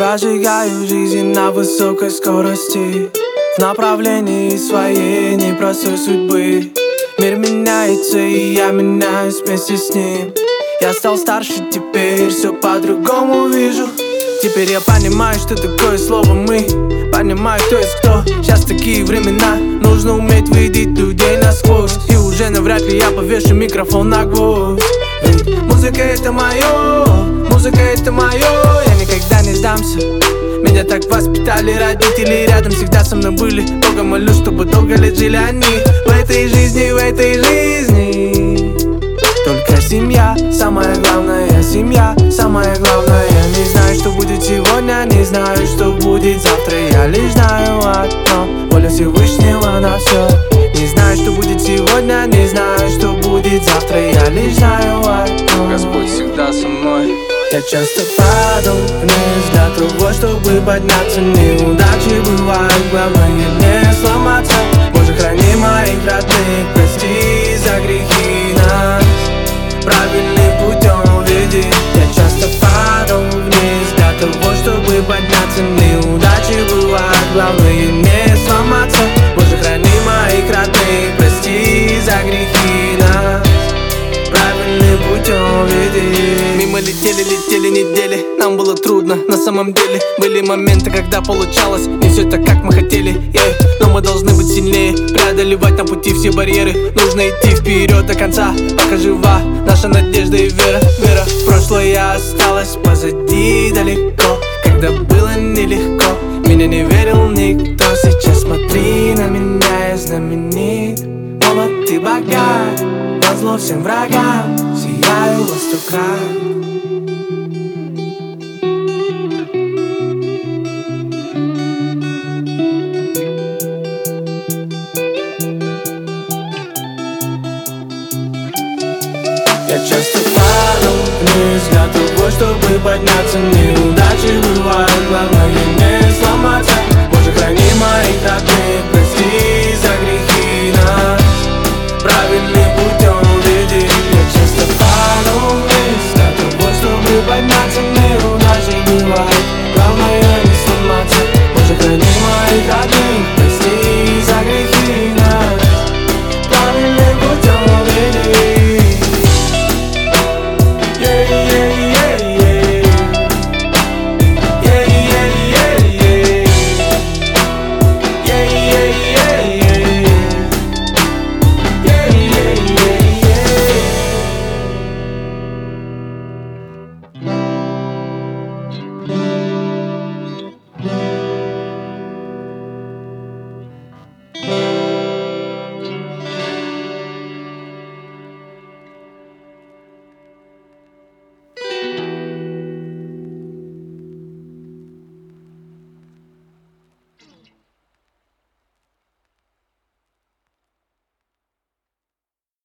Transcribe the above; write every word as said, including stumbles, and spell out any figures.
Прожигаю жизнь на высокой скорости, в направлении своей непростой судьбы. Мир меняется, и я меняюсь вместе с ним. Я стал старше, теперь все по-другому вижу. Теперь я понимаю, что такое слово «мы». Понимаю, кто есть кто. Сейчас такие времена, нужно уметь видеть людей насквозь. И уже навряд ли я повешу микрофон на гвоздь. Ведь музыка это мое, музыка это мое. Я никогда не сдамся. Меня так воспитали родители, рядом всегда со мной были. Бога молю, чтобы долго лет жили они. В этой жизни, в этой жизни только семья, самая главная семья, самое главное. Не знаю, что будет сегодня, не знаю, что будет завтра. Я лишь знаю одно: воля Всевышнего на все. Не знаю, что будет сегодня, не знаю, что будет завтра. Я лишь знаю одно: Господь всегда со мной. Я часто падал вниз для того, чтобы подняться. Неудачи бывают, главное не сломаться. Боже, храни моих родных, прости за грехи нас, правильным путем веди. Я часто падал вниз для того, чтобы подняться. Неудачи бывают, главное не сломаться. Боже, храни моих родных, прости за грехи нас, правильным путем веди. Мимо летели, летели недели, нам было трудно на самом деле. Были моменты, когда получалось не все так, как мы хотели, yeah. Но мы должны быть сильнее, преодолевать на пути все барьеры. Нужно идти вперед до конца, пока жива наша надежда и вера. Вера в прошлое осталась позади далеко. Когда было нелегко, меня не верил никто. Сейчас смотри на меня, я знаменит, молод и богат. Назло всем врагам сияю во сто крат. Я часто падал вниз для того, чтобы подняться. Неудачи бывают, главное